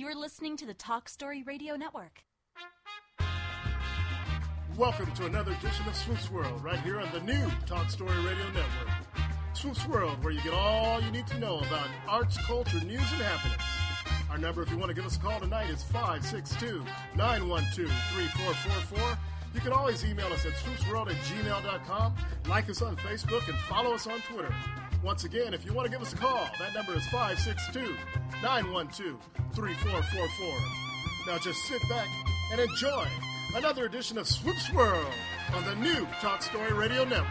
You're listening to the Talk Story Radio Network. Welcome to another edition of Swoop's World, right here on the new Talk Story Radio Network. Swoop's World, where you get all you need to know about arts, culture, news, and happenings. Our number, if you want to give us a call tonight, is 562-912-3444. You can always email us at swoopsworld@gmail.com, like us on Facebook, and follow us on Twitter. Once again, if you want to give us a call, that number is 562-912-3444. Now just sit back and enjoy another edition of Swoop's World on the new Talk Story Radio Network.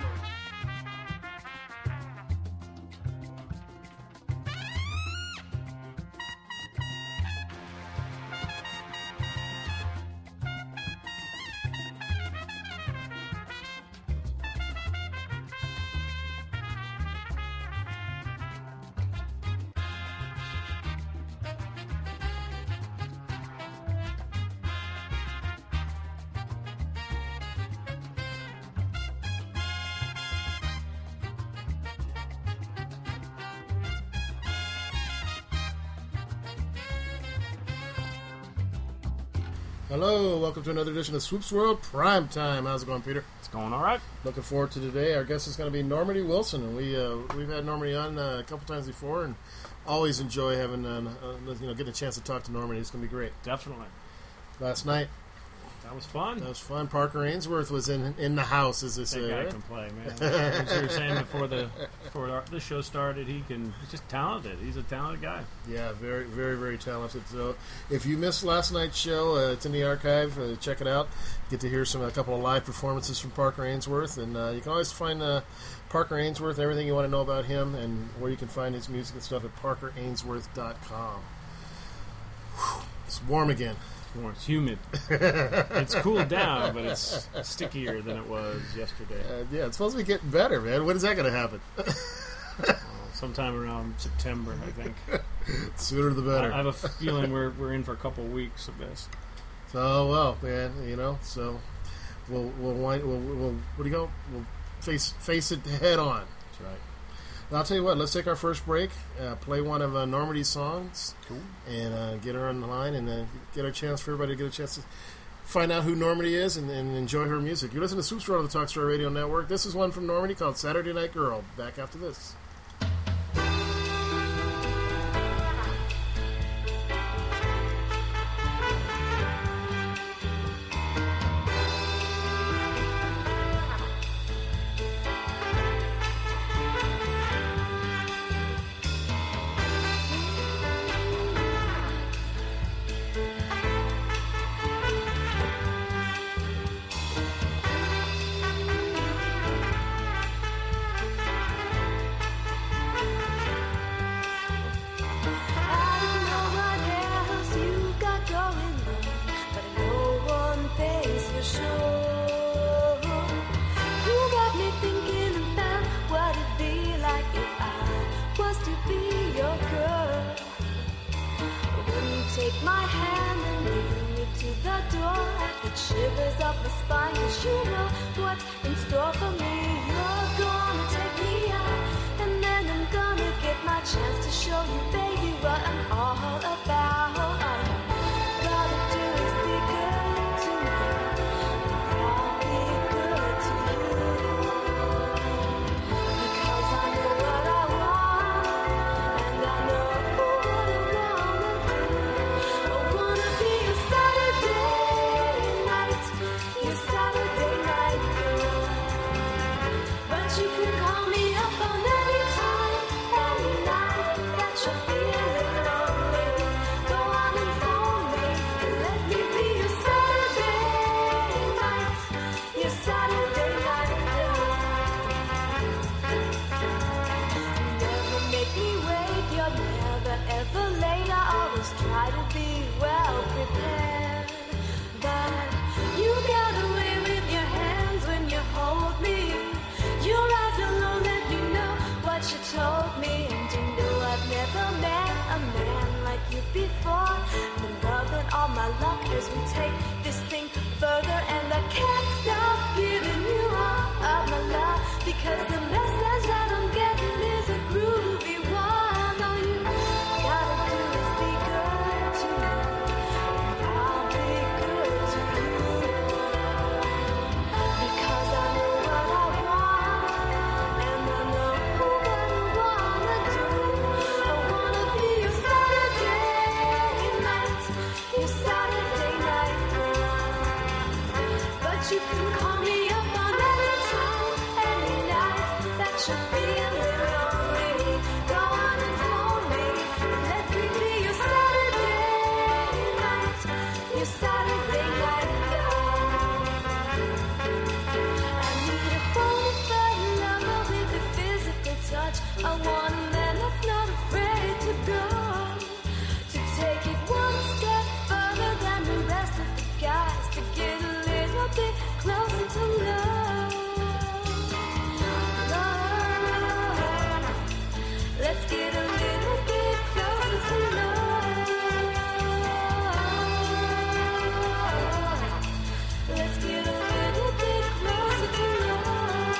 Hello, welcome to another edition of Swoop's World Prime Time. How's it going, Peter? It's going all right. Looking forward to today. Our guest is going to be Normandy Wilson, and we've had Normandy on a couple times before, and always enjoy having getting a chance to talk to Normandy. It's going to be great. Definitely. Last night. That was fun. That was fun. Parker Ainsworth was in the house, as they say. That guy right? can play, man. As you were saying before the show started, he's just talented. He's a talented guy. Yeah, very, very, very talented. So, if you missed last night's show, it's in the archive. Check it out. Get to hear a couple of live performances from Parker Ainsworth, and you can always find Parker Ainsworth, everything you want to know about him, and where you can find his music and stuff at parkerainsworth.com. It's warm again. It's humid. It's cooled down, but it's stickier than it was yesterday. Yeah, it's supposed to be getting better, man. When is that going to happen? Sometime around September, I think. Sooner the better. I have a feeling we're in for a couple of weeks of this. So, well, man, so we'll face it head on. That's right. Well, I'll tell you what, let's take our first break, play one of Normandy's songs, cool, and get her on the line, and get a chance for everybody to get a chance to find out who Normandy is and enjoy her music. You're listening to Swoop's World on the Talk Story Radio Network. This is one from Normandy called Saturday Night Girl. Back after this. Shivers up my spine, 'cause you know what's in store for me. You're gonna take me out, and then I'm gonna get my chance to show you, baby, what I'm all about. All you gotta do is be good to me, and I'll be good to you. Because I know what I want, and I know what I wanna do. I wanna be a Saturday night, your Saturday night girl. But you can call me up on any time, any night that you're feeling lonely. Go on and phone me, and let me be your Saturday night, your Saturday night girl. Never make me wait, you're never ever late. I always try to be well prepared. But you get away with your hands when you hold me. Your eyes alone let me know what you told me. And you know I've never met a man like you before. The love and all my luck as we take this thing further. And I can't stop giving you all of my love, because the message that I'm getting is a groovy one. All you gotta do is be good to me, you can call me up on any time, any night that you're feeling lonely. Go on and hold me. Let me be your Saturday night, your Saturday night love. I need a bonafide lover with a physical touch. I want a man that's not afraid to go, to take it one step further than the rest of the guys, to get a little bit closer to love. Love. Let's get a little bit closer to love. Let's get a little bit closer to love.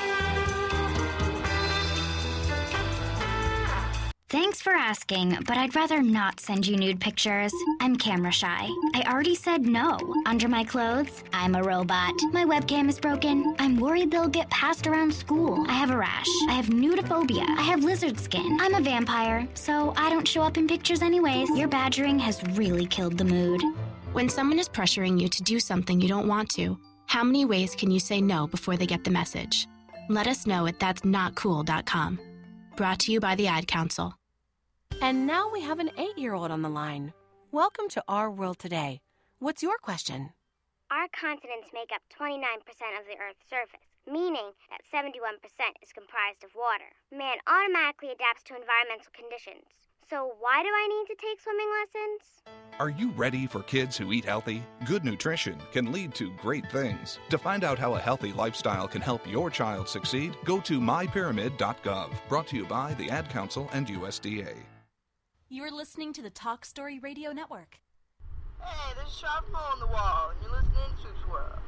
Thanks for asking, but I'd rather not send you nude pictures. I'm camera shy. I already said no. Under my clothes, I'm a robot. My webcam is broken. I'm worried they'll get passed around school. I have a rash. I have nudophobia. I have lizard skin. I'm a vampire, so I don't show up in pictures anyways. Your badgering has really killed the mood. When someone is pressuring you to do something you don't want to, how many ways can you say no before they get the message? Let us know at that'snotcool.com. Brought to you by the Ad Council. And now we have an 8-year-old on the line. Welcome to Our World Today. What's your question? Our continents make up 29% of the Earth's surface, meaning that 71% is comprised of water. Man automatically adapts to environmental conditions. So why do I need to take swimming lessons? Are you ready for kids who eat healthy? Good nutrition can lead to great things. To find out how a healthy lifestyle can help your child succeed, go to mypyramid.gov. Brought to you by the Ad Council and USDA. You're listening to the Talk Story Radio Network. Hey, there's a sharp hole in the wall, and you're listening to Swoosh World.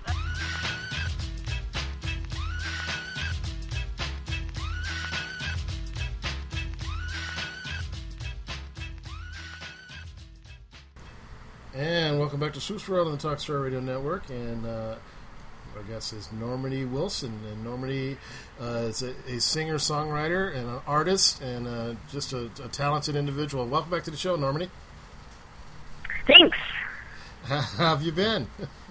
And welcome back to Swoosh World on the Talk Story Radio Network. And our guest is Normandy Wilson. And Normandy is a singer-songwriter and an artist and just a talented individual. Welcome back to the show, Normandy. Thanks. How have you been?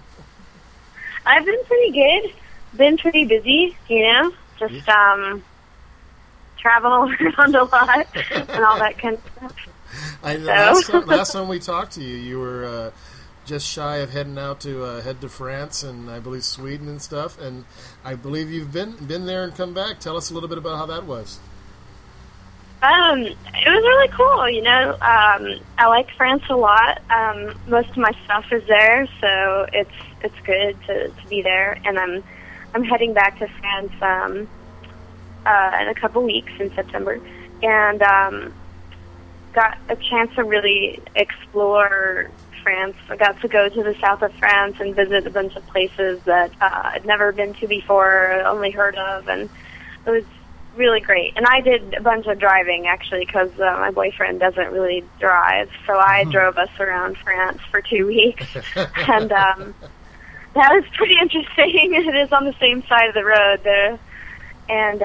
I've been pretty good. Been pretty busy, just traveling around a lot and all that kind of stuff. Last time we talked to you, you were just shy of heading out to head to France and I believe Sweden and stuff. And I believe you've been there and come back. Tell us a little bit about how that was. It was really cool. I like France a lot. Most of my stuff is there, so it's good to be there. And I'm heading back to France in a couple weeks in September, and got a chance to really explore France. I got to go to the south of France and visit a bunch of places that I'd never been to before, only heard of, and it was really great. And I did a bunch of driving, actually, because my boyfriend doesn't really drive, so I drove us around France for 2 weeks, and that was pretty interesting. It is on the same side of the road there, and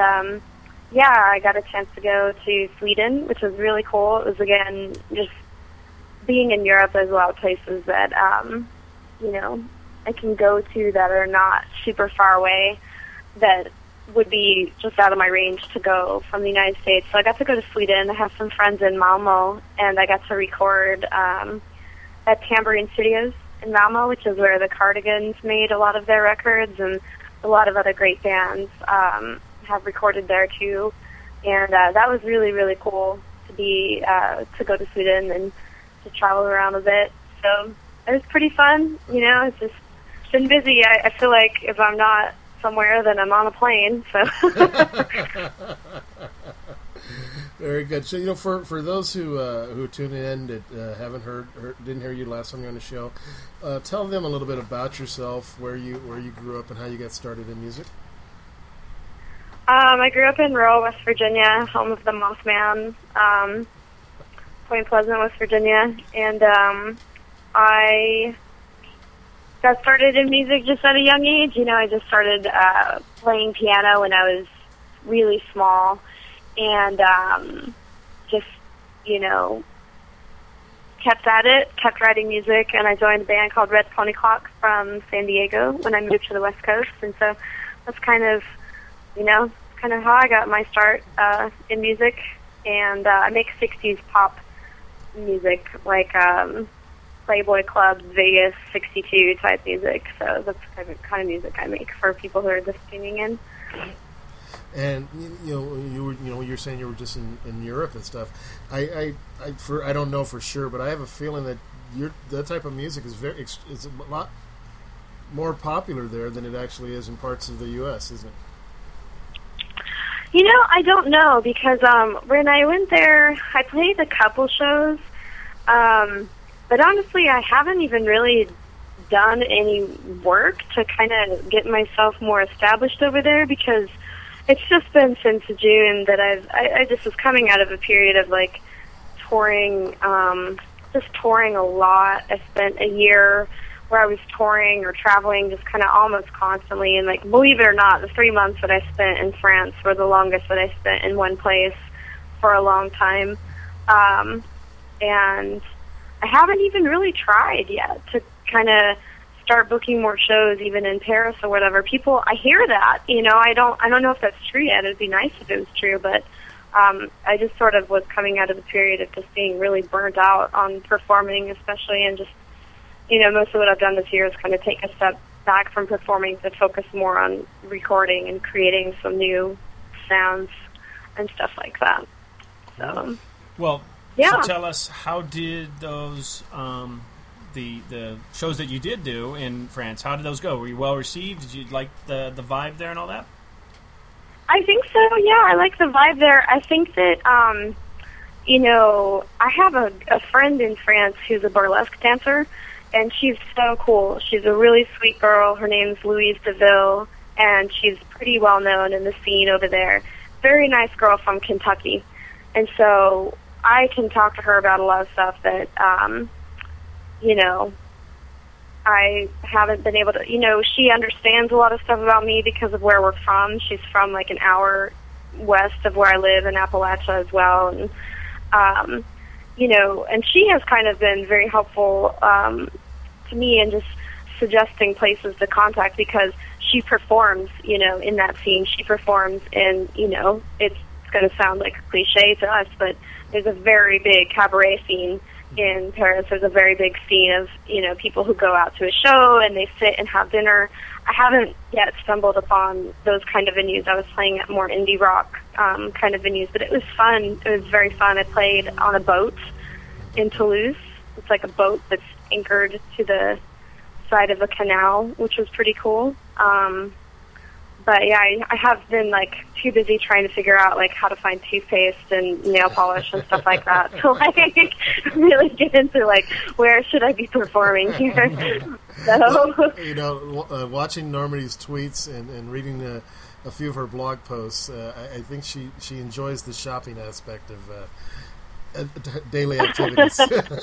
I got a chance to go to Sweden, which was really cool. It was, again, just being in Europe, there's a lot of places that, I can go to that are not super far away, that would be just out of my range to go from the United States. So I got to go to Sweden. I have some friends in Malmo, and I got to record at Tambourine Studios in Malmo, which is where the Cardigans made a lot of their records, and a lot of other great bands have recorded there too. And that was really, really cool to be to go to Sweden and to travel around a bit. So it was pretty fun. It's just been busy. I feel like if I'm not somewhere, then I'm on a plane. So very good. So for those who tune in that haven't didn't hear you last time you were on the show, tell them a little bit about yourself, where you grew up, and how you got started in music. I grew up in rural West Virginia, home of the Mothman, Point Pleasant, West Virginia, and I got started in music just at a young age. I just started playing piano when I was really small, and just, kept at it, kept writing music, and I joined a band called Red Pony Clock from San Diego when I moved to the West Coast. And so that's kind of how I got my start in music. And I make 60s pop music, like Playboy Club, Vegas 62 type music. So that's the kind of music I make for people who are just tuning in. And you're saying you were just in Europe and stuff. I don't know for sure, but I have a feeling that that type of music is it's a lot more popular there than it actually is in parts of the U.S., isn't it? I don't know, because when I went there, I played a couple shows, but honestly, I haven't even really done any work to kind of get myself more established over there, because it's just been since June that I just was coming out of a period of like touring, just touring a lot. I spent a year where I was touring or traveling just kind of almost constantly, and like, believe it or not, the 3 months that I spent in France were the longest that I spent in one place for a long time. And I haven't even really tried yet to kind of start booking more shows, even in Paris or whatever. I hear that, I don't know if that's true yet. It'd be nice if it was true, but I just sort of was coming out of the period of just being really burnt out on performing, especially, and just, most of what I've done this year is kind of take a step back from performing to focus more on recording and creating some new sounds and stuff like that. So, well, yeah. So tell us, how did those the shows that you did do in France, how did those go? Were you well received? Did you like the vibe there and all that? I think so, yeah. I like the vibe there. I think that, I have a friend in France who's a burlesque dancer, and she's so cool. She's a really sweet girl. Her name's Louise DeVille, and she's pretty well known in the scene over there. Very nice girl from Kentucky. And so I can talk to her about a lot of stuff that, I haven't been able to, she understands a lot of stuff about me because of where we're from. She's from like an hour west of where I live in Appalachia as well. And, and she has kind of been very helpful to me in just suggesting places to contact, because she performs, in that scene. She performs in, it's going to sound like a cliche to us, but there's a very big cabaret scene in Paris. There's a very big scene of, people who go out to a show and they sit and have dinner. I haven't yet stumbled upon those kind of venues. I was playing at more indie rock kind of venues, but it was fun. It was very fun. I played on a boat in Toulouse. It's like a boat that's anchored to the side of a canal, which was pretty cool. But yeah, I have been like too busy trying to figure out like how to find toothpaste and nail polish and stuff like that to like really get into like where should I be performing here. So watching Normandy's tweets and reading a few of her blog posts, I think she enjoys the shopping aspect of daily activities.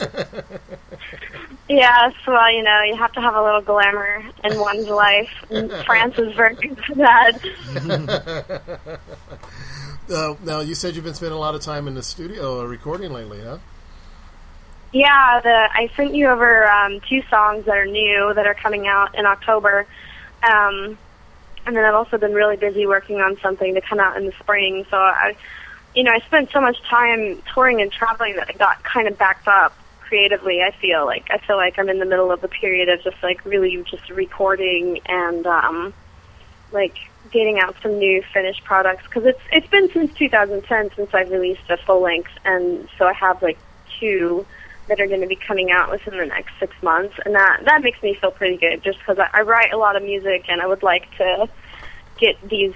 Yes, well, you have to have a little glamour in one's life. And France is very good for that. Now, you said you've been spending a lot of time in the studio recording lately, huh? Yeah, I sent you over 2 songs that are new that are coming out in October. And then I've also been really busy working on something to come out in the spring. So I spent so much time touring and traveling that I got kind of backed up creatively. I feel like I'm in the middle of a period of just like really just recording and like getting out some new finished products, because it's been since 2010 since I've released a full length, and so I have like 2 that are going to be coming out within the next 6 months, and that makes me feel pretty good, just because I write a lot of music and I would like to get these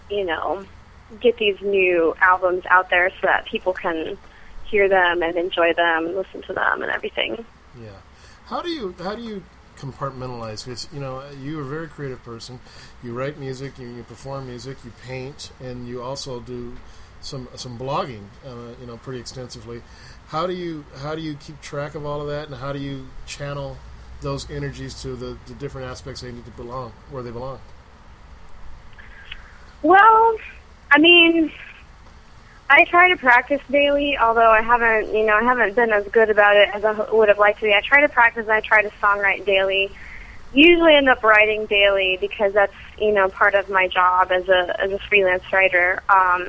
new albums out there so that people can hear them and enjoy them and listen to them and everything. Yeah. How do you compartmentalize? Because you're a very creative person. You write music, you perform music, you paint, and you also do some blogging, pretty extensively. How do you keep track of all of that, and how do you channel those energies to the different aspects they need to belong where they belong? Well, I mean, I try to practice daily, although I haven't been as good about it as I would have liked to be. I try to practice and I try to songwrite daily. Usually end up writing daily because that's, part of my job as a freelance writer.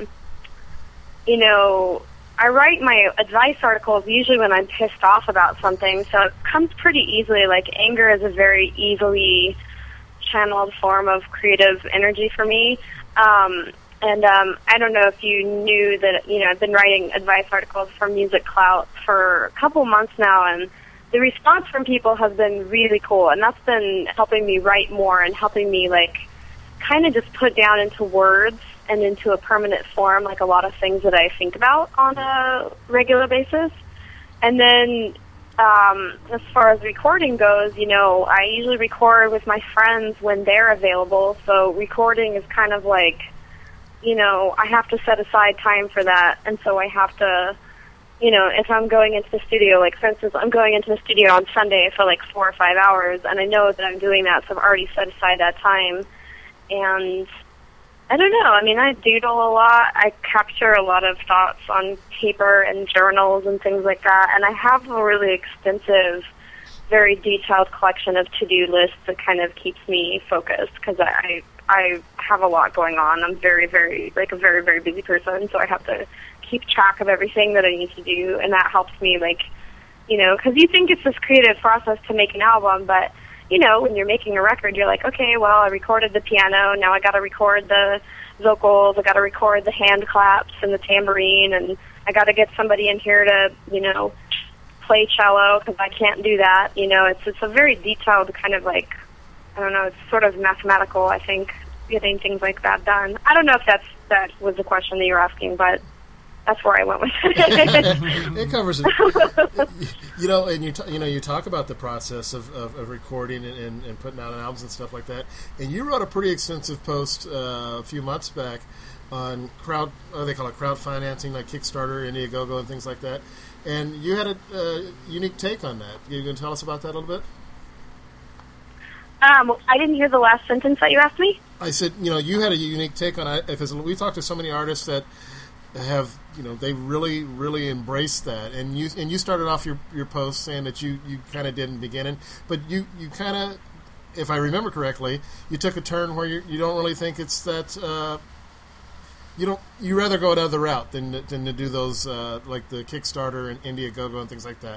I write my advice articles usually when I'm pissed off about something, so it comes pretty easily. Like, anger is a very easily channeled form of creative energy for me. I don't know if you knew that, I've been writing advice articles for Music Clout for a couple months now, and the response from people has been really cool, and that's been helping me write more and helping me, kind of just put down into words and into a permanent form, a lot of things that I think about on a regular basis. And then as far as recording goes, I usually record with my friends when they're available, so recording is kind of I have to set aside time for that, and so I have to, if I'm going into the studio, for instance, I'm going into the studio on Sunday for 4 or 5 hours, and I know that I'm doing that, so I've already set aside that time. And I don't know, I doodle a lot. I capture a lot of thoughts on paper and journals and things like that, and I have a really extensive, very detailed collection of to-do lists that kind of keeps me focused, because I have a lot going on. I'm very, very, a very, very busy person, so I have to keep track of everything that I need to do, and that helps me, because you think it's this creative process to make an album, but, when you're making a record, you're like, okay, well, I recorded the piano, now I got to record the vocals, I got to record the hand claps and the tambourine, and I got to get somebody in here to, play cello, because I can't do that. It's a very detailed kind of I don't know, it's sort of mathematical, I think, getting things like that done. I don't know if that was the question that you were asking, but that's where I went with it. It covers it. And you talk about the process of recording and putting out albums and stuff like that. And you wrote a pretty extensive post a few months back on they call it crowd financing, like Kickstarter, Indiegogo, and things like that. And you had a unique take on that. You going to tell us about that a little bit? I didn't hear the last sentence that you asked me. I said, you had a unique take on it, because we talked to so many artists that have, they really, really embraced that. And you started off your post saying that you kind of did in the beginning, but you kind of, if I remember correctly, you took a turn where you don't really think it's that. You rather go another route than to do those like the Kickstarter and Indiegogo and things like that.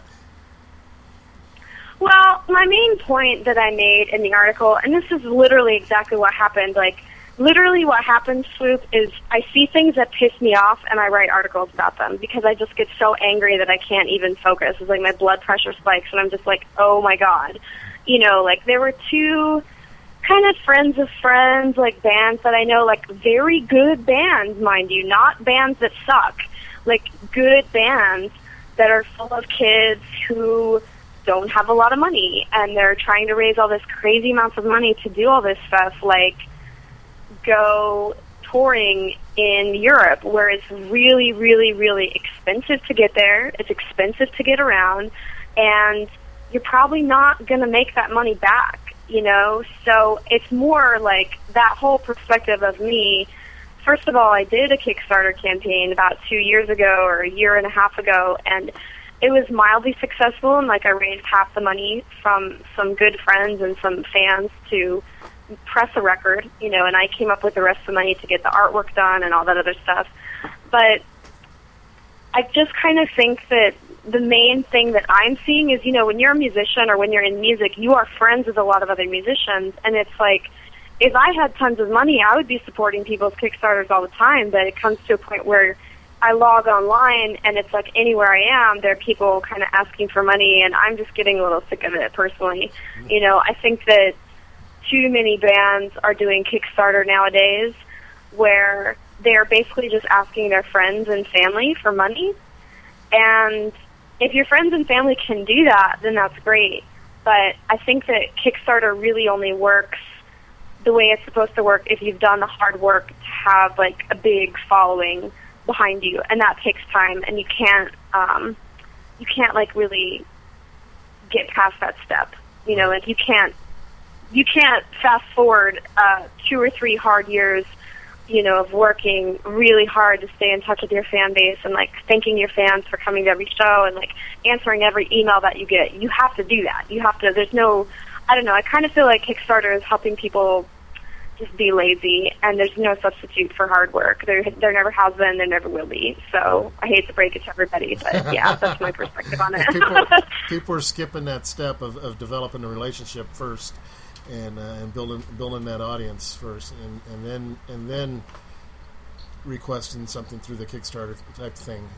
Well, my main point that I made in the article, and this is literally exactly what happened, literally what happens, Swoop, is I see things that piss me off and I write articles about them because I just get so angry that I can't even focus. It's my blood pressure spikes and I'm just oh my God. There were two kind of friends of friends, bands that I know, very good bands, mind you, not bands that suck, good bands that are full of kids who don't have a lot of money, and they're trying to raise all this crazy amounts of money to do all this stuff, go touring in Europe, where it's really, really, really expensive to get there, it's expensive to get around, and you're probably not going to make that money back, So it's more that whole perspective of me. First of all, I did a Kickstarter campaign about 2 years ago or a year and a half ago, and it was mildly successful, and I raised half the money from some good friends and some fans to press a record, and I came up with the rest of the money to get the artwork done and all that other stuff. But I just kind of think that the main thing that I'm seeing is, when you're a musician or when you're in music, you are friends with a lot of other musicians, and it's if I had tons of money, I would be supporting people's Kickstarters all the time, but it comes to a point where I log online, and it's anywhere I am, there are people kind of asking for money, and I'm just getting a little sick of it, personally. I think that too many bands are doing Kickstarter nowadays where they're basically just asking their friends and family for money. And if your friends and family can do that, then that's great. But I think that Kickstarter really only works the way it's supposed to work if you've done the hard work to have a big following behind you, and that takes time, and you can't really get past that step. You can't fast forward 2 or 3 hard years of working really hard to stay in touch with your fan base and, like, thanking your fans for coming to every show and, like, answering every email that you get. You have to do that. You have to, there's no, I don't know, I kind of feel like Kickstarter is helping people just be lazy, and there's no substitute for hard work. There never has been, there never will be. So I hate to break it to everybody, but yeah, that's my perspective on it. people are skipping that step of developing a relationship first, and building that audience first, and then requesting something through the Kickstarter type thing.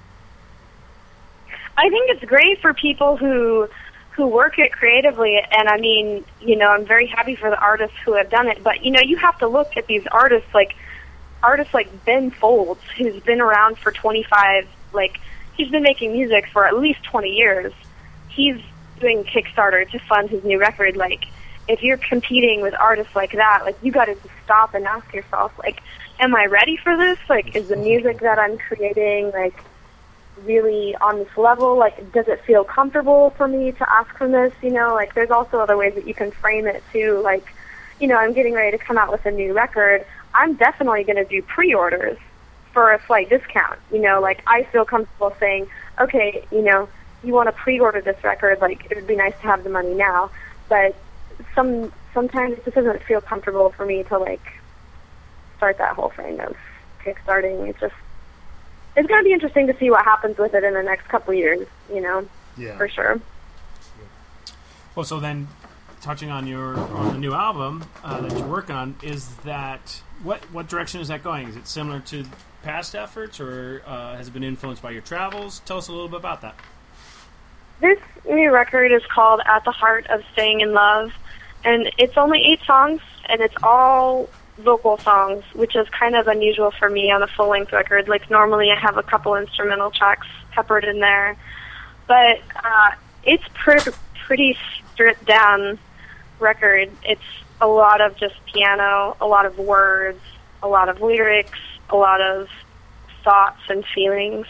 I think it's great for people who work it creatively, and I mean, I'm very happy for the artists who have done it, but, you have to look at these artists like Ben Folds, who's been around for 25, he's been making music for at least 20 years. He's doing Kickstarter to fund his new record. If you're competing with artists like that, you gotta just stop and ask yourself, am I ready for this? Is the music that I'm creating, really on this level? Does it feel comfortable for me to ask for this? There's also other ways that you can frame it too. I'm getting ready to come out with a new record. I'm definitely going to do pre-orders for a slight discount. I feel comfortable saying, okay, you want to pre-order this record, it would be nice to have the money now. But sometimes it just doesn't feel comfortable for me to, start that whole thing of kickstarting. It's going to be interesting to see what happens with it in the next couple of years, Yeah. For sure. Well, so then, touching on the new album that you're working on, is that what direction is that going? Is it similar to past efforts, or has it been influenced by your travels? Tell us a little bit about that. This new record is called At the Heart of Staying in Love, and it's only 8 songs, and it's all vocal songs, which is kind of unusual for me on a full-length record. Normally I have a couple instrumental tracks peppered in there, but it's pretty stripped-down record. It's a lot of just piano, a lot of words, a lot of lyrics, a lot of thoughts and feelings.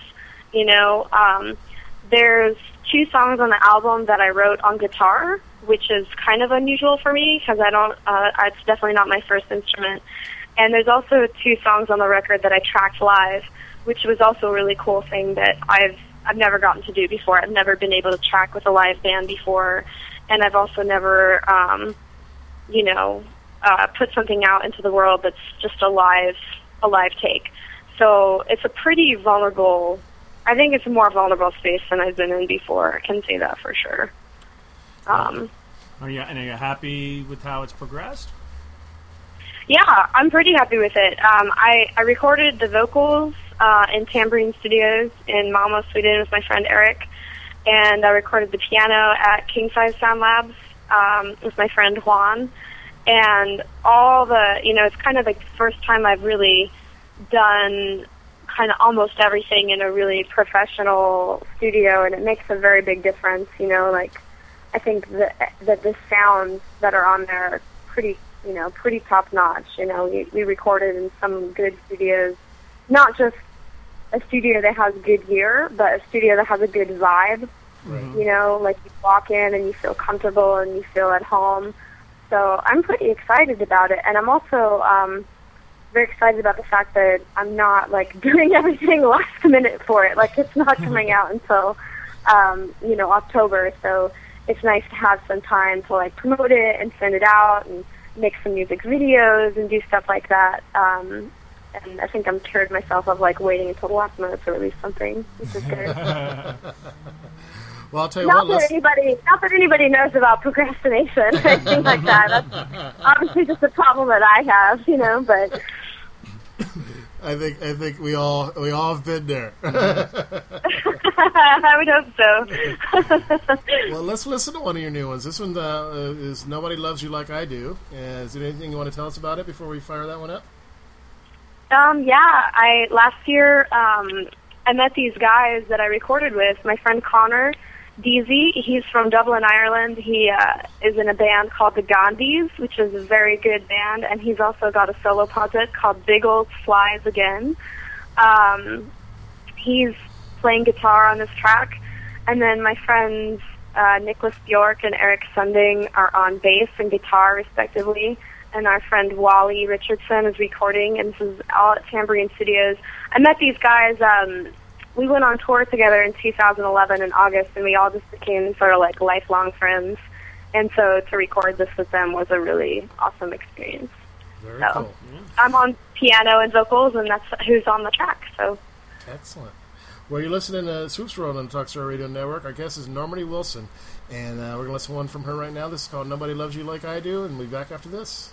There's 2 songs on the album that I wrote on guitar, which is kind of unusual for me because it's definitely not my first instrument. And there's also 2 songs on the record that I tracked live, which was also a really cool thing that I've never gotten to do before. I've never been able to track with a live band before, and I've also never, put something out into the world that's just a live take. So it's a pretty vulnerable. I think it's a more vulnerable space than I've been in before. I can say that for sure. Are you happy with how it's progressed? Yeah, I'm pretty happy with it. I recorded the vocals in Tambourine Studios in Malmö, Sweden with my friend Eric, and I recorded the piano at King Size Sound Labs with my friend Juan. And all it's kind of the first time I've really done kind of almost everything in a really professional studio, and it makes a very big difference. I think that the sounds that are on there are pretty top notch. We recorded in some good studios, not just a studio that has good gear, but a studio that has a good vibe. Right. You walk in and you feel comfortable and you feel at home. So I'm pretty excited about it, and I'm also very excited about the fact that I'm not doing everything last minute for it. It's not coming out until October, so it's nice to have some time to promote it and send it out and make some music videos and do stuff like that. And I think I'm cured myself of waiting until the last minute to release something, which is good. Well, I'll tell you not that anybody knows about procrastination or anything like that. That's obviously just a problem that I have, but I think we all have been there. I would hope so. Well, let's listen to one of your new ones. This one is Nobody Loves You Like I Do. Is there anything you want to tell us about it before we fire that one up? Last year I met these guys that I recorded with. My friend Connor Deasy, he's from Dublin, Ireland. He is in a band called the Gandhis, which is a very good band, and he's also got a solo project called Big Old Flies Again. He's playing guitar on this track, and then my friends Nicholas Bjork and Eric Sunding are on bass and guitar, respectively, and our friend Wally Richardson is recording, and this is all at Tambourine Studios. I met these guys. We went on tour together in 2011 in August, and we all just became sort of like lifelong friends. And so to record this with them was a really awesome experience. Very so cool. I'm on piano and vocals, and that's who's on the track. So excellent. Well, you're listening to Swoops World on the Talk Story Radio Network. Our guest is Normandy Wilson, and we're going to listen to one from her right now. This is called Nobody Loves You Like I Do, and we'll be back after this.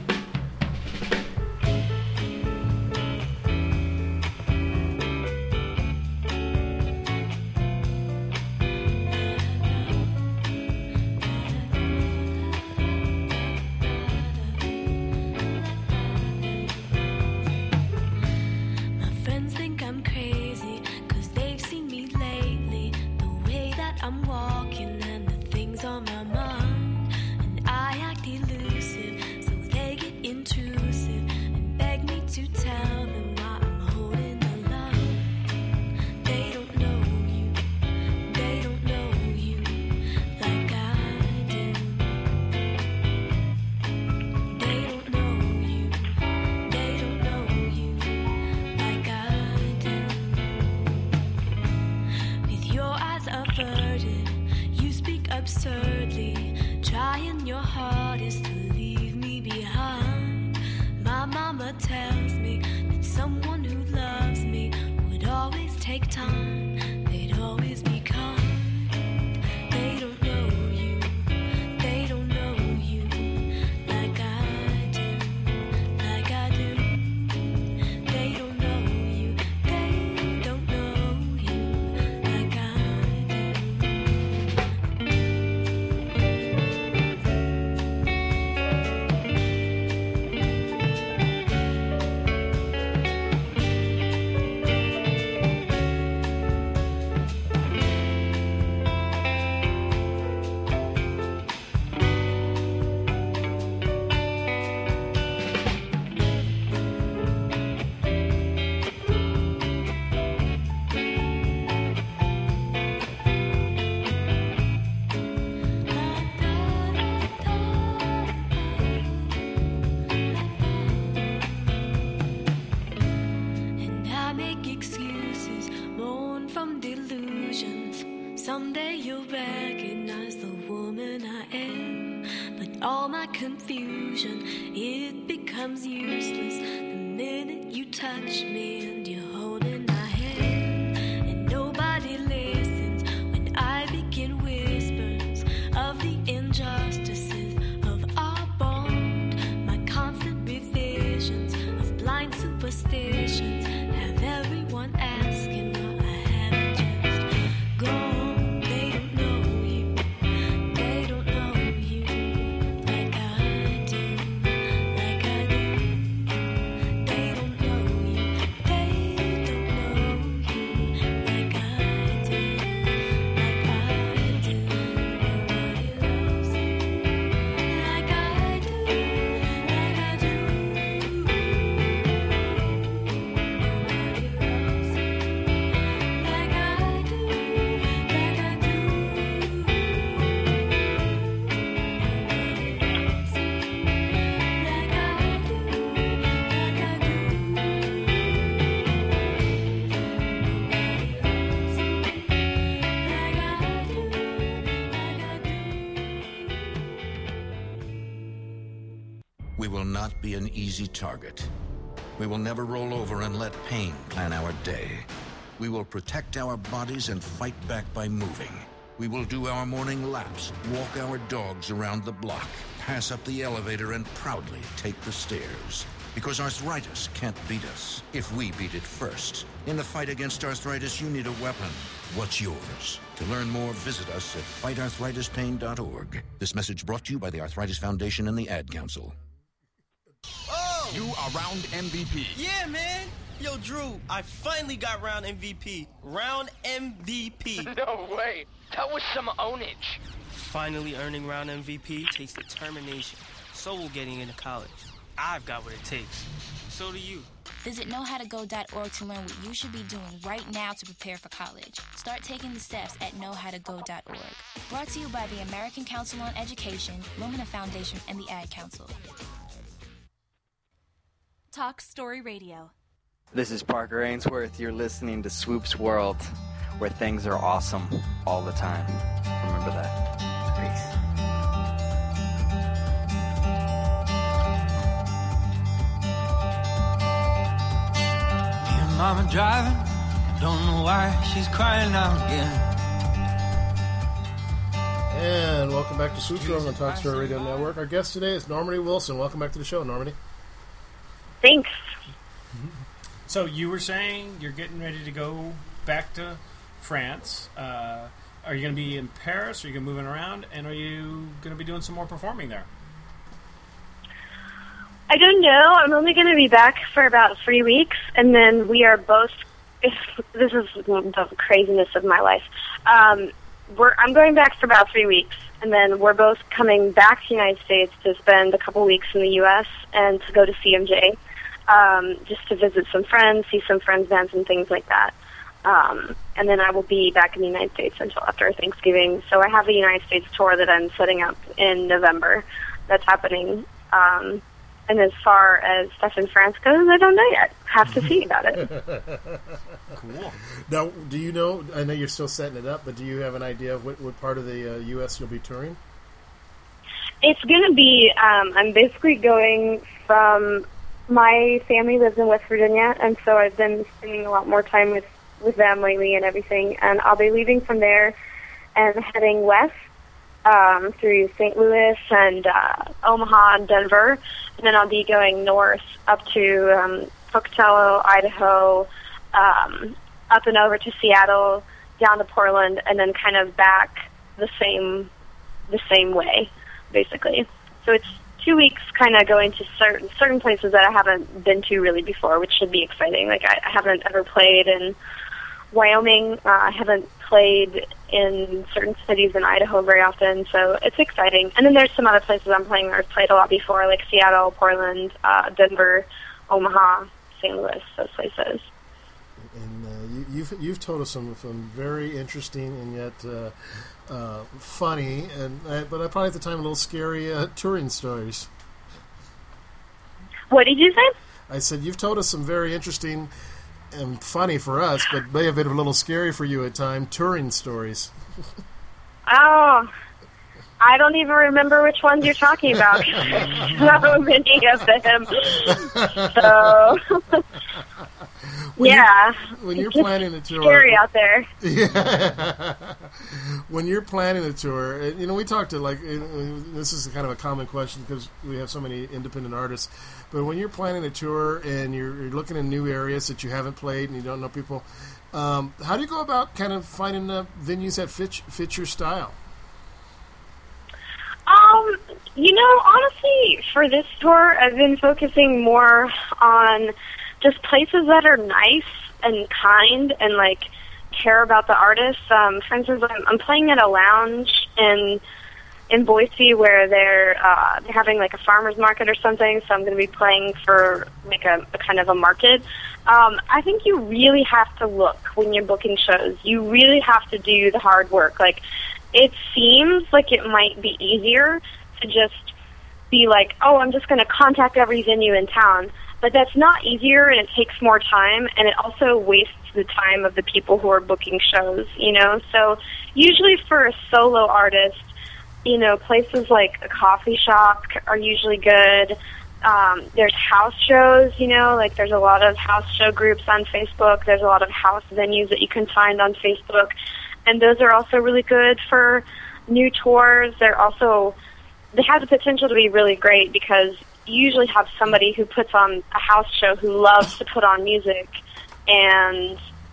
Someday you'll recognize the woman I am. But all my confusion, it becomes useless the minute you touch me and you're holding my hand. And nobody listens when I begin whispers of the injustices of our bond. My constant revisions of blind superstitions have everyone asking why I haven't just gone. We will not be an easy target. We will never roll over and let pain plan our day. We will protect our bodies and fight back by moving. We will do our morning laps, walk our dogs around the block, pass up the elevator, and proudly take the stairs. Because arthritis can't beat us if we beat it first. In the fight against arthritis, you need a weapon. What's yours? To learn more, visit us at fightarthritispain.org. This message brought to you by the Arthritis Foundation and the Ad Council. Oh! You are round MVP. Yeah, man. Yo, Drew, I finally got round MVP. Round MVP. No way. That was some ownage. Finally earning round MVP takes determination. So will getting into college. I've got what it takes. So do you. Visit knowhowtogo.org to learn what you should be doing right now to prepare for college. Start taking the steps at knowhowtogo.org. Brought to you by the American Council on Education, Lumina Foundation, and the Ad Council. Talk Story Radio. This is Parker Ainsworth. You're listening to Swoop's World, where things are awesome all the time. Remember that. Peace. Me and Mama driving, don't know why she's crying out again. And welcome back to Swoop's World on the Talk Story Radio Network. Our guest today is Normandy Wilson. Welcome back to the show, Normandy. Thanks. So you were saying you're getting ready to go back to France. Are you going to be in Paris? Are you going to be moving around? And are you going to be doing some more performing there? I don't know. I'm only going to be back for about 3 weeks, and then we are both. This is the craziness of my life. I'm going back for about 3 weeks, and then we're both coming back to the United States to spend a couple weeks in the U.S. and to go to CMJ, just to visit some friends, see some friends' bands, and things like that. And then I will be back in the United States until after Thanksgiving. So I have a United States tour that I'm setting up in November that's happening. And as far as stuff in France goes, I don't know yet. Have to see about it. Cool. Now, do you know, I know you're still setting it up, but do you have an idea of what part of the U.S. you'll be touring? It's going to be, I'm basically going from, my family lives in West Virginia, and so I've been spending a lot more time with them lately and everything, and I'll be leaving from there and heading west through St. Louis and Omaha and Denver, and then I'll be going north up to Pocatello, Idaho, up and over to Seattle, down to Portland, and then kind of back the same way, basically. So it's 2 weeks kind of going to certain places that I haven't been to really before, which should be exciting. Like I haven't ever played in Wyoming. I haven't played in certain cities in Idaho very often, so it's exciting. And then there's some other places I'm playing where I've played a lot before, like Seattle, Portland, Denver, Omaha, St. Louis, those places. And you've told us some very interesting and yet funny, but probably at the time a little scary touring stories. What did you say? I said you've told us some very interesting and funny for us, but may have been a little scary for you at times, touring stories. Oh, I don't even remember which ones you're talking about. So many of them. So, when you're planning a tour, scary out there. Yeah. When you're planning a tour, we talked to this is kind of a common question because we have so many independent artists. But when you're planning a tour and you're looking in new areas that you haven't played and you don't know people, how do you go about kind of finding venues that fit your style? Honestly, for this tour, I've been focusing more on just places that are nice and kind and, care about the artists. For instance, I'm playing at a lounge in Boise where they're having, a farmer's market or something, so I'm going to be playing for, a kind of a market. I think you really have to look when you're booking shows. You really have to do the hard work. It seems like it might be easier to just be I'm just going to contact every venue in town. But that's not easier, and it takes more time, and it also wastes the time of the people who are booking shows, So usually for a solo artist, places like a coffee shop are usually good. There's house shows, there's a lot of house show groups on Facebook. There's a lot of house venues that you can find on Facebook. And those are also really good for new tours. They have the potential to be really great because you usually have somebody who puts on a house show who loves to put on music and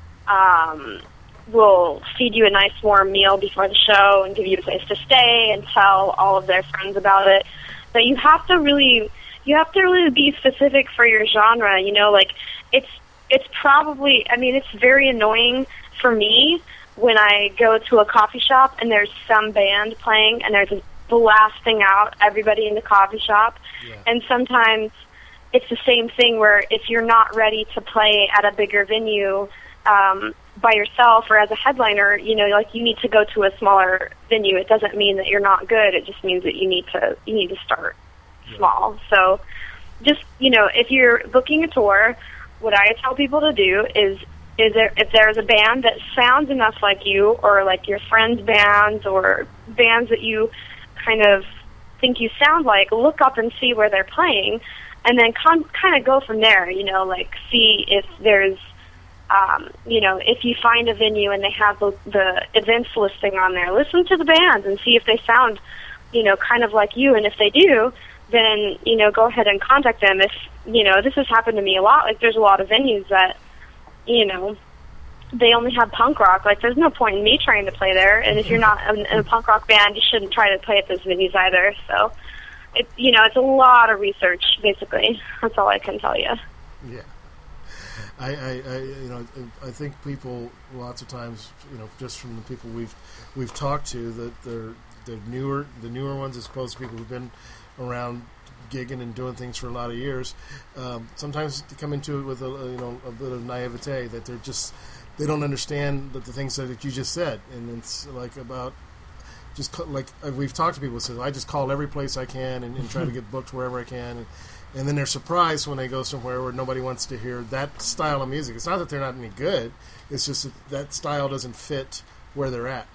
will feed you a nice warm meal before the show and give you a place to stay and tell all of their friends about it. But you have to really be specific for your genre. It's probably, it's very annoying for me when I go to a coffee shop and there's some band playing and they're just blasting out everybody in the coffee shop. Yeah. And sometimes it's the same thing where if you're not ready to play at a bigger venue by yourself or as a headliner, you need to go to a smaller venue. It doesn't mean that you're not good. It just means that you need to start small. So just, if you're booking a tour, what I tell people to do is if there's a band that sounds enough like you, or like your friends' bands, or bands that you kind of think you sound like, look up and see where they're playing, and then kind of go from there, see if there's, if you find a venue and they have the events listing on there, listen to the bands and see if they sound, kind of like you, and if they do, then, go ahead and contact them. If, this has happened to me a lot, like there's a lot of venues that, they only have punk rock. Like, there's no point in me trying to play there. And if you're not in a punk rock band, you shouldn't try to play at those venues either. So, it's a lot of research, basically. That's all I can tell you. Yeah. I think people lots of times, just from the people we've talked to, that the newer ones, as opposed to people who've been around gigging and doing things for a lot of years, sometimes they come into it with a bit of naivete, that they don't understand the things that you just said, and it's like about just like we've talked to people who say, I just call every place I can and try to get booked wherever I can, and then they're surprised when they go somewhere where nobody wants to hear that style of music. It's not that they're not any good, it's just that style doesn't fit where they're at.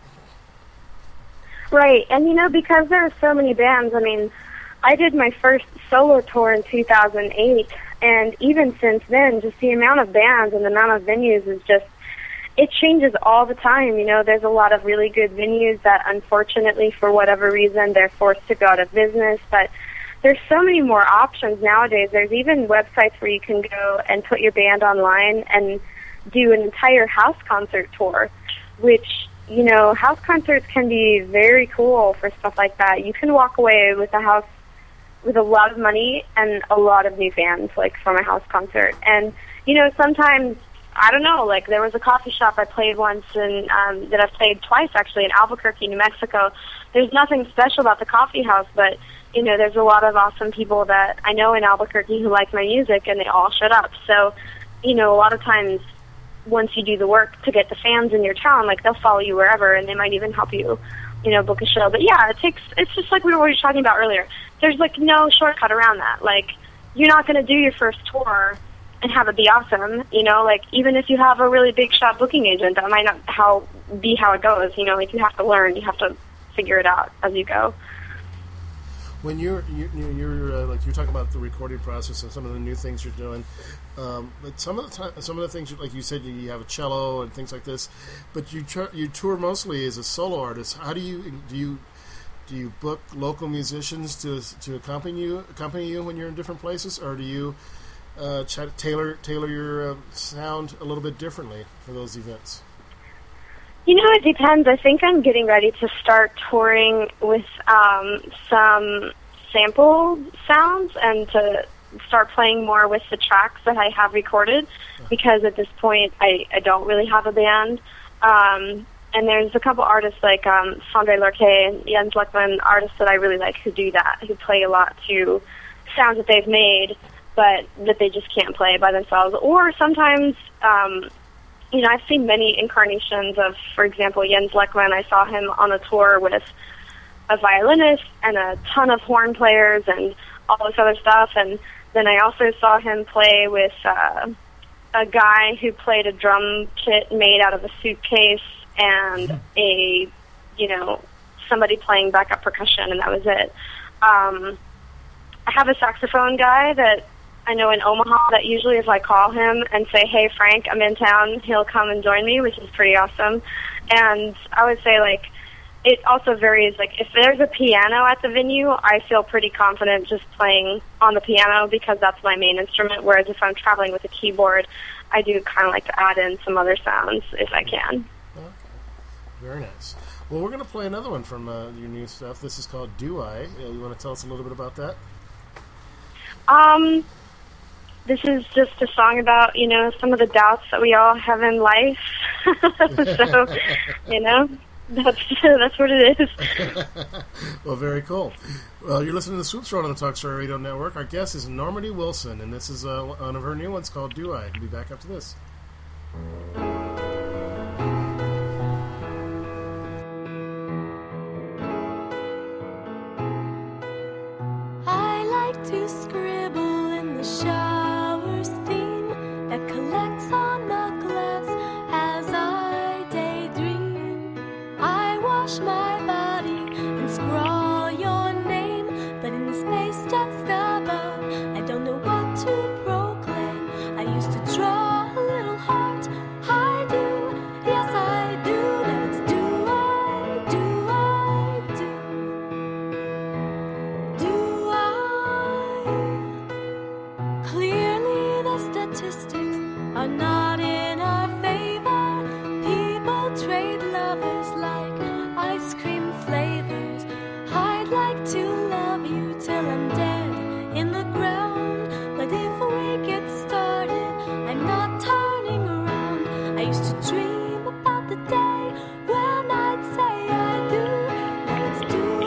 Right, and because there are so many bands, I did my first solo tour in 2008, and even since then, just the amount of bands and the amount of venues is just, it changes all the time. There's a lot of really good venues that, unfortunately, for whatever reason, they're forced to go out of business, but there's so many more options nowadays. There's even websites where you can go and put your band online and do an entire house concert tour, which, house concerts can be very cool for stuff like that. You can walk away with a house with a lot of money and a lot of new fans, like, from a house concert. And, sometimes, I don't know, like, there was a coffee shop I played once, and that I've played twice, actually, in Albuquerque, New Mexico. There's nothing special about the coffee house, but, there's a lot of awesome people that I know in Albuquerque who like my music, and they all showed up. So, a lot of times, once you do the work to get the fans in your town, like, they'll follow you wherever, and they might even help you, book a show. But yeah, it's just like we were talking about earlier. There's, like, no shortcut around that. Like, you're not going to do your first tour and have it be awesome, like, even if you have a really big shot booking agent, that might not be how it goes, like, you have to learn, you have to figure it out as you go. When you're like, you're talking about the recording process and some of the new things you're doing, but some of the things, like you said, you have a cello and things like this, but you tour mostly as a solo artist. How do you book local musicians to accompany you when you're in different places, or do you try to tailor your sound a little bit differently for those events? It depends. I think I'm getting ready to start touring with some sample sounds and to start playing more with the tracks that I have recorded, because at this point I don't really have a band. And there's a couple artists like Sondre Lorquet and Jens Lekman, artists that I really like who do that, who play a lot to sounds that they've made, but that they just can't play by themselves. Or sometimes, I've seen many incarnations of, for example, Jens Lekman. I saw him on a tour with a violinist and a ton of horn players and all this other stuff. And then I also saw him play with a guy who played a drum kit made out of a suitcase and somebody playing backup percussion, and that was it. I have a saxophone guy that I know in Omaha that usually if I call him and say, hey, Frank, I'm in town, he'll come and join me, which is pretty awesome. And I would say, like, it also varies. Like, if there's a piano at the venue, I feel pretty confident just playing on the piano because that's my main instrument, whereas if I'm traveling with a keyboard, I do kind of like to add in some other sounds if I can. Okay. Very nice. Well, we're going to play another one from your new stuff. This is called Do I? You want to tell us a little bit about that? This is just a song about, some of the doubts that we all have in life. So, that's what it is. Well, very cool. Well, you're listening to Swoops World on the Talk Story Radio Network. Our guest is Normandy Wilson, and this is one of her new ones called Do I? We'll be back after this. I like to scribble the shower's theme that collects on the glass as I daydream. I wash my body and scrawl your name, but in the space just above, I don't know what to proclaim. I used to draw a little heart. I do, yes I do. Now it's do I. Clearly the statistics are not in our favor. People trade lovers like ice cream flavors. I'd like to love you till I'm dead in the ground, but if we get started, I'm not turning around. I used to dream about the day when I'd say I do. Now it's do I.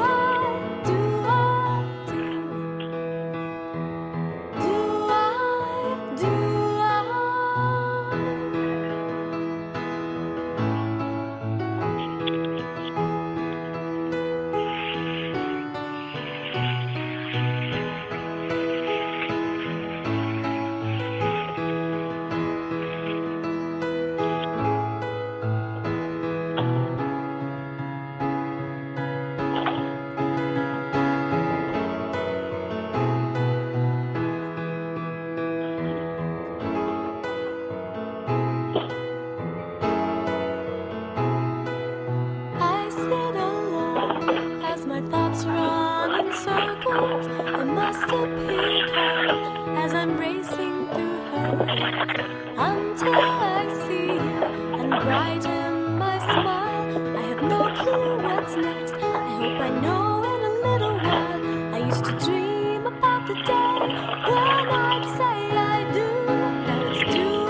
Until I see you and brighten my smile. I have no clue what's next. I hope I know in a little while. I used to dream about the day when I'd say I do. Now it's do I.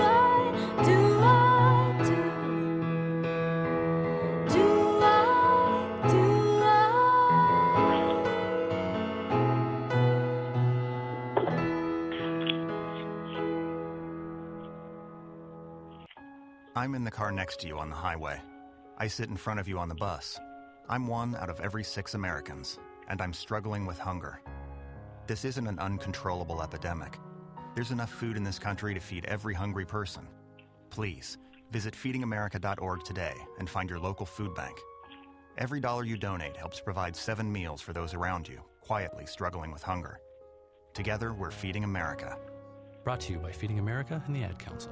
I'm in the car next to you on the highway. I sit in front of you on the bus. I'm 1 out of every 6 Americans, and I'm struggling with hunger. This isn't an uncontrollable epidemic. There's enough food in this country to feed every hungry person. Please, visit feedingamerica.org today and find your local food bank. Every dollar you donate helps provide 7 meals for those around you, quietly struggling with hunger. Together, we're Feeding America. Brought to you by Feeding America and the Ad Council.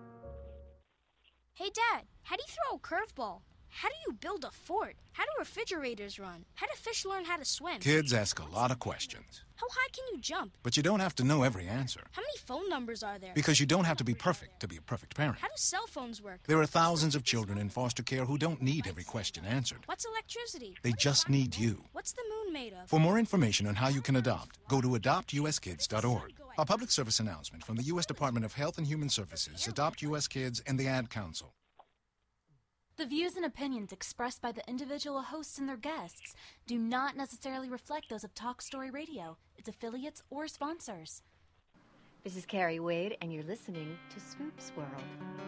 Hey, Dad, how do you throw a curveball? How do you build a fort? How do refrigerators run? How do fish learn how to swim? Kids ask a lot of questions. How high can you jump? But you don't have to know every answer. How many phone numbers are there? Because you don't have to be perfect to be a perfect parent. How do cell phones work? There are thousands of children in foster care who don't need every question answered. What's electricity? They just need you. What's the moon made of? For more information on how you can adopt, go to adoptuskids.org. A public service announcement from the U.S. Department of Health and Human Services, Adopt U.S. Kids, and the Ad Council. The views and opinions expressed by the individual hosts and their guests do not necessarily reflect those of Talk Story Radio, its affiliates, or sponsors. This is Carrie Wade, and you're listening to Swoops World.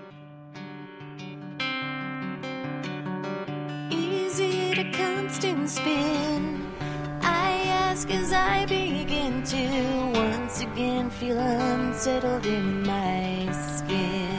Is it a constant spin? I ask as I begin to once again feel unsettled in my skin.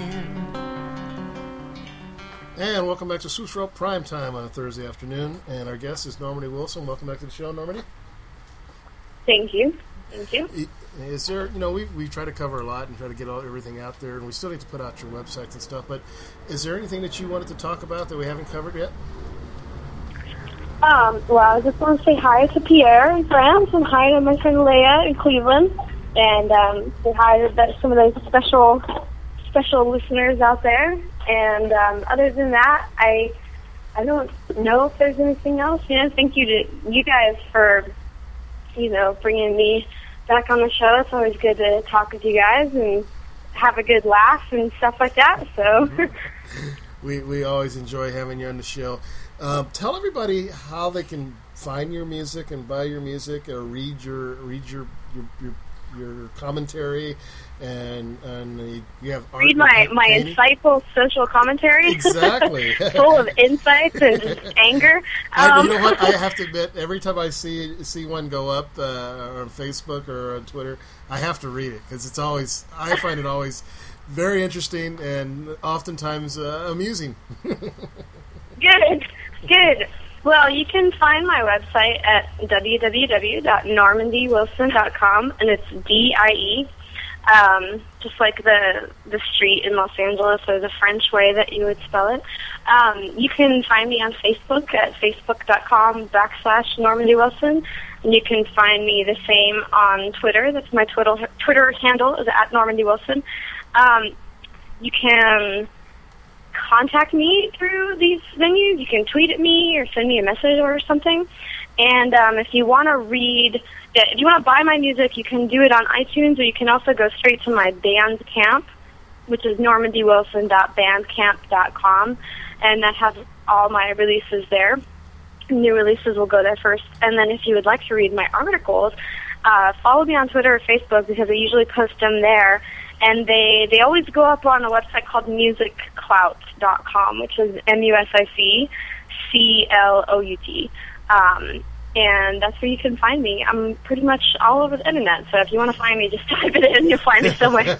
And welcome back to Swoops World Prime Time on a Thursday afternoon. And our guest is Normandy Wilson. Welcome back to the show, Normandy. Thank you. Thank you. Is there, we try to cover a lot and try to get everything out there, and we still need to put out your websites and stuff, but is there anything that you wanted to talk about that we haven't covered yet? Well, I just want to say hi to Pierre in France, and hi to my friend Leia in Cleveland, and say hi to some of those special listeners out there. And other than that, I don't know if there's anything else. Thank you to you guys for, bringing me back on the show. It's always good to talk with you guys and have a good laugh and stuff like that. So we always enjoy having you on the show. Tell everybody how they can find your music and buy your music or read your your commentary, and you have art. Read my insightful social commentary. Exactly. Full of insights and anger. You know what? I have to admit, every time I see one go up on Facebook or on Twitter, I have to read it because I find it always very interesting and oftentimes amusing. Good. Well, you can find my website at www.normandywilson.com, and it's DIE, just like the street in Los Angeles, or the French way that you would spell it. You can find me on Facebook at facebook.com/NormandyWilson, and you can find me the same on Twitter. That's my Twitter handle is at @NormandyWilson. You can contact me through these venues. You can tweet at me or send me a message or something. And if you want to buy my music, you can do it on iTunes, or you can also go straight to my Bandcamp, which is normandywilson.bandcamp.com, and that has all my releases there. New releases will go there first. And then if you would like to read my articles, follow me on Twitter or Facebook, because I usually post them there. And they always go up on a website called musicclout.com, which is MUSICCLOUT. And that's where you can find me. I'm pretty much all over the internet, so if you want to find me, just type it in, you'll find me somewhere.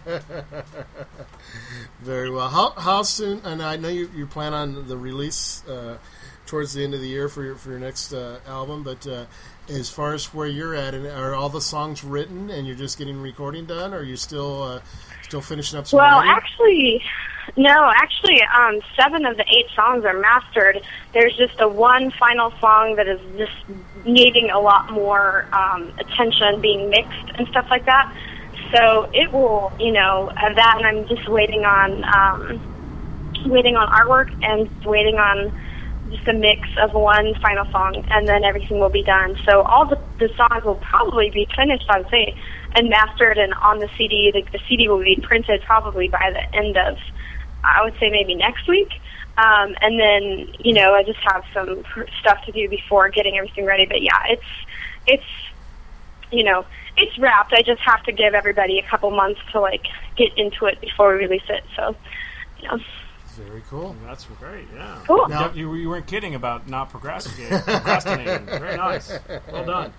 Very well. How soon, and I know you plan on the release towards the end of the year for your next album, but as far as where you're at, are all the songs written and you're just getting recording done, or are you still finishing up some writing? Actually, 7 of the 8 songs are mastered. There's just the one final song that is just needing a lot more attention, being mixed and stuff like that. So it will, that, and I'm just waiting on artwork and waiting on just a mix of one final song, and then everything will be done. So all the songs will probably be finished, I would say, and mastered and on the CD. The CD will be printed probably by the end of, I would say, maybe next week. And then, I just have some stuff to do before getting everything ready. But yeah, it's wrapped. I just have to give everybody a couple months to get into it before we release it. So, Very cool. That's great, yeah. Cool. Now, you weren't kidding about not procrastinating. Very nice. Well done.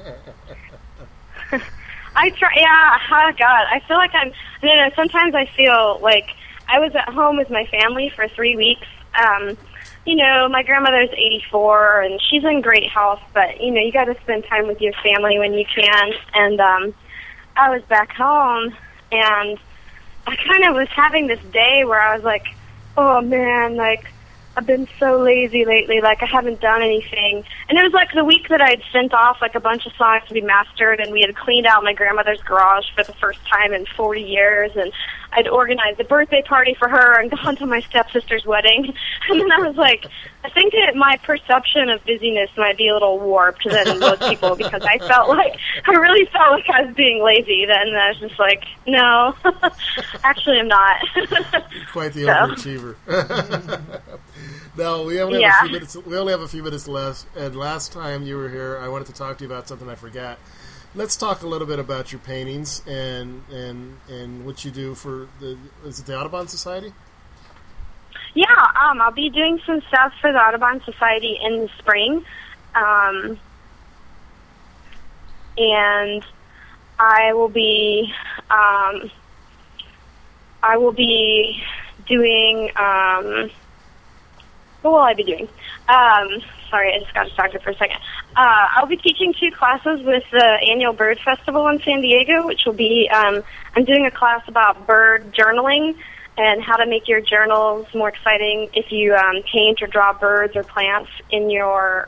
I try, yeah, oh God. I feel like sometimes I feel like I was at home with my family for 3 weeks. My grandmother's 84, and she's in great health, but, you got to spend time with your family when you can. And I was back home, and I kind of was having this day where I was like, oh, man, I've been so lazy lately, I haven't done anything. And it was the week that I'd sent off a bunch of songs to be mastered, and we had cleaned out my grandmother's garage for the first time in 40 years, and I'd organized a birthday party for her and gone to my stepsister's wedding. And then I was I think that my perception of busyness might be a little warped than most people, because I really felt like I was being lazy then. I was just no, actually I'm not. Quite the overachiever. No, we only have a few minutes. We only have a few minutes left. And last time you were here, I wanted to talk to you about something I forgot. Let's talk a little bit about your paintings and what you do for is it the Audubon Society? Yeah, I'll be doing some stuff for the Audubon Society in the spring, and I will be doing. What will I be doing? Sorry, I just got distracted for a second. I'll be teaching 2 classes with the annual Bird Festival in San Diego, which will be, I'm doing a class about bird journaling and how to make your journals more exciting if you paint or draw birds or plants in your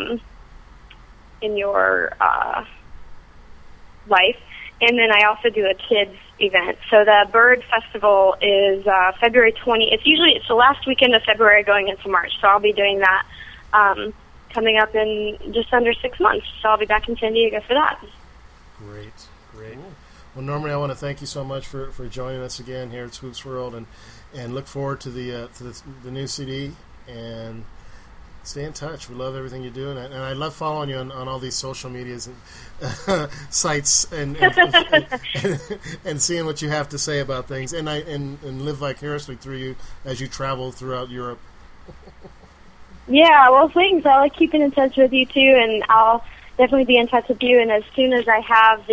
life. And then I also do a kids event. So the Bird Festival is February 20. It's the last weekend of February going into March. So I'll be doing that coming up in just under 6 months. So I'll be back in San Diego for that. Great. Well, Norman, I want to thank you so much for joining us again here at Swoops World, and look forward to the new CD. And Stay in touch. We love everything you do, and I love following you on all these social medias and sites and seeing what you have to say about things, and live vicariously through you as you travel throughout Europe. Yeah, well, thanks. I like keeping in touch with you too, and I'll definitely be in touch with you. And as soon as I have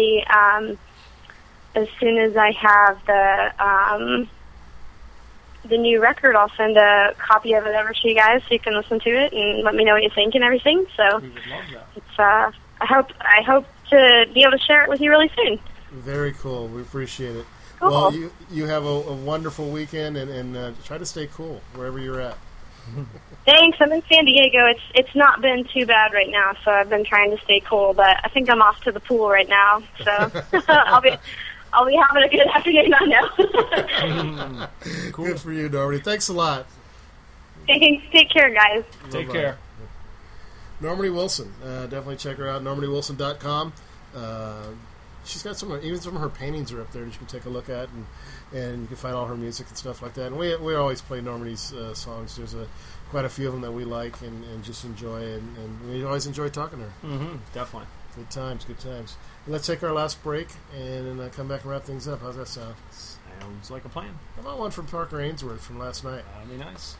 the new record, I'll send a copy of it over to you guys so you can listen to it and let me know what you think and everything. So We would love that. it's I hope to be able to share it with you really soon. Very cool. We appreciate it. Cool. Well, you have a wonderful weekend, and try to stay cool wherever you're at. Thanks. I'm in San Diego. It's not been too bad right now, so I've been trying to stay cool. But I think I'm off to the pool right now, so I'll be having a good afternoon. I know. Cool. Good for you, Normandy. Thanks a lot. Thanks. Take care, guys. Take care. Normandy Wilson. Definitely check her out. NormandyWilson.com. She's got even some of her paintings are up there that you can take a look at, and you can find all her music and stuff like that. And we always play Normandy's songs. There's quite a few of them that we like and just enjoy, and we always enjoy talking to her. Mm-hmm, definitely. Good times. Let's take our last break and then come back and wrap things up. How's that sound? Sounds like a plan. How about one from Parker Ainsworth from last night? That'd be nice.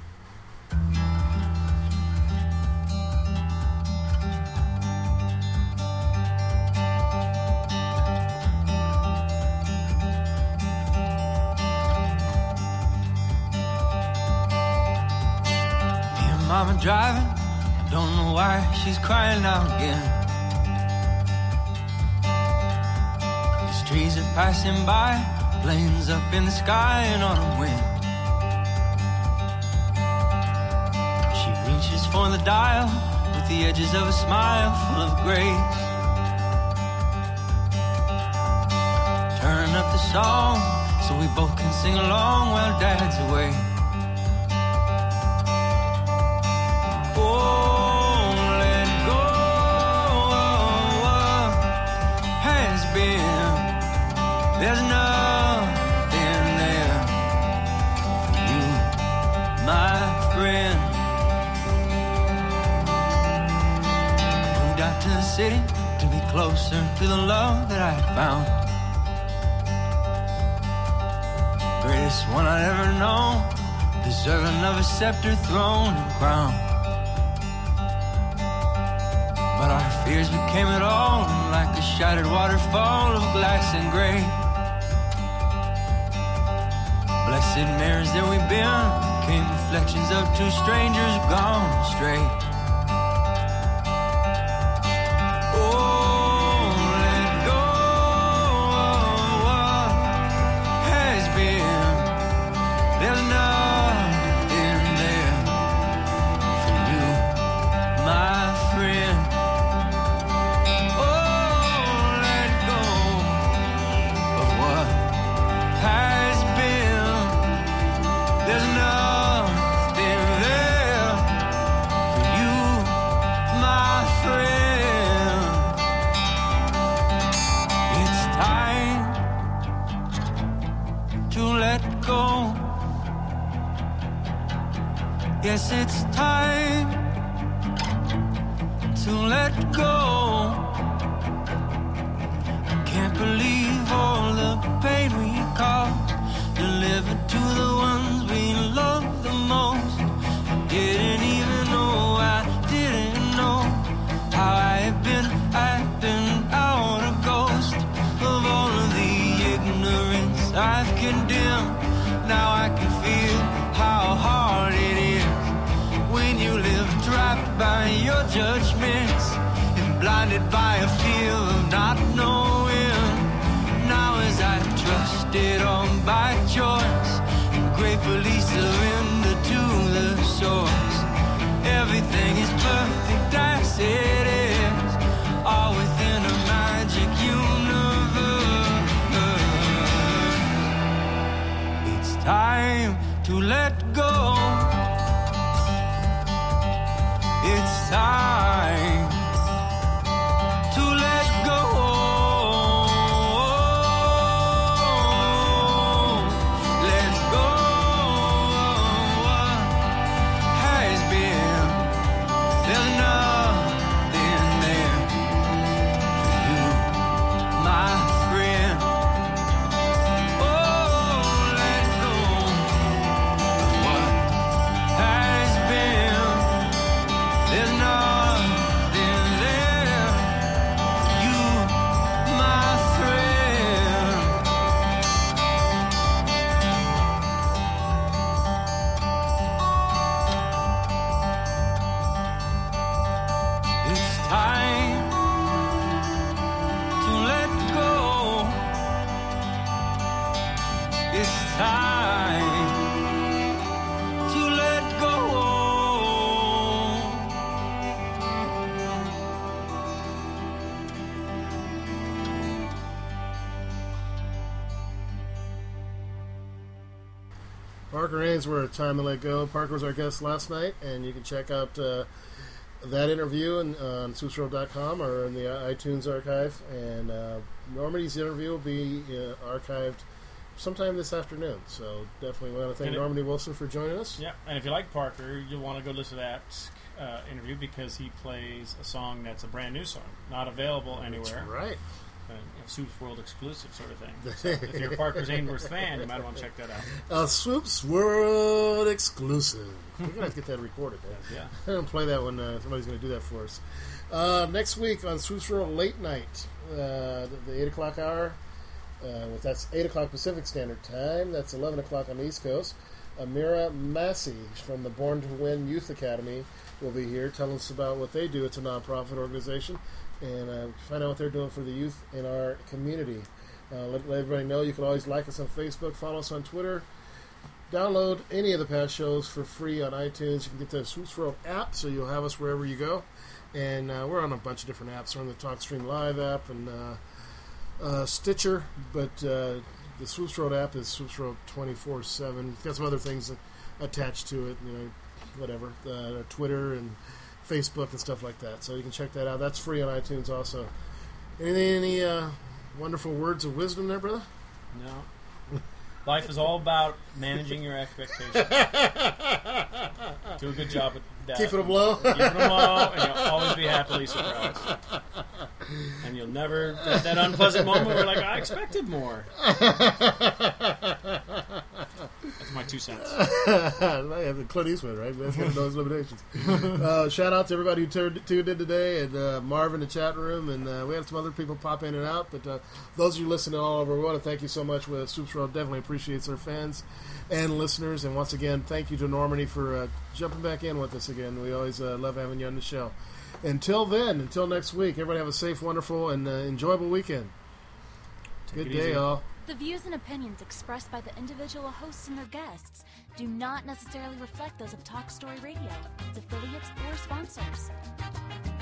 Mama driving, don't know why she's crying out again. These trees are passing by, planes up in the sky and on a wind. She reaches for the dial with the edges of a smile full of grace. Turn up the song so we both can sing along while Dad's away. There's nothing there for you, my friend. I moved out to the city to be closer to the love that I had found. Greatest one I'd ever known, deserving of a scepter, throne, and crown. But our fears became it all, like a shattered waterfall of glass and gray. Blessed mirrors that we've been became reflections of two strangers gone astray. Oh, let go of what has been. There's nothing there for you, my friend. Oh, let go of what has been. There's nothing there for you, my friend. It's time to let go. Yes, it's time to let go. I can't believe all the pain we caused, delivered to the ones we love the most. I didn't even know, I didn't know how I had been acting out a ghost of all of the ignorance I've condemned. Now I can feel how hard it is when you live trapped by your judgments and blinded by a fear of not knowing. Now as I trusted on by choice and gratefully surrender to the source, everything is perfect as it is, all within a magic universe. It's time to let go. It's time to let go. Let go of what has been. Parker Ainsworth, Time to Let Go. Parker was our guest last night, and you can check out that interview on swoopsworld.com or in the iTunes archive. And Normandy's interview will be archived sometime this afternoon. So definitely want to thank Normandy Wilson for joining us. Yeah, and if you like Parker, you'll want to go listen to that interview because he plays a song that's a brand new song, not available anywhere. That's right. Swoops World exclusive sort of thing. So if you're a Parker's Ainsworth fan, you might want to check that out. Swoops World exclusive. We're going to get that recorded. Yeah. I'm going to play that when somebody's going to do that for us. Next week on Swoops World Late Night, the 8 o'clock hour, that's 8 o'clock Pacific Standard Time. That's 11 o'clock on the East Coast. Amira Massey from the Born to Win Youth Academy will be here telling us about what they do. It's a nonprofit organization. And find out what they're doing for the youth in our community. Let everybody know. You can always like us on Facebook, follow us on Twitter, download any of the past shows for free on iTunes. You can get the Swoops World app, so you'll have us wherever you go. And we're on a bunch of different apps. We're on the TalkStream Live app and Stitcher, but the Swoops World app is Swoops World 24/7. Got some other things attached to it, whatever, Twitter and Facebook and stuff like that. So you can check that out. That's free on iTunes also. Any wonderful words of wisdom there, brother? No. Life is all about managing your expectations. Do a good job with that. Keeping them low. Keeping them low, and you'll always be happily surprised. And you'll never have that unpleasant moment where like, I expected more. That's my 2 cents. Clint Eastwood, right? That's got to know his limitations. Shout out to everybody who tuned in today, and Marvin in the chat room, and we had some other people pop in and out, but those of you listening all over, we want to thank you so much. Swoops World definitely appreciates our fans and listeners, and once again, thank you to Normandy for jumping back in with us again. We always love having you on the show. Until next week, everybody have a safe, wonderful, and enjoyable weekend. Good day, all. The views and opinions expressed by the individual hosts and their guests do not necessarily reflect those of Talk Story Radio, its affiliates, or sponsors.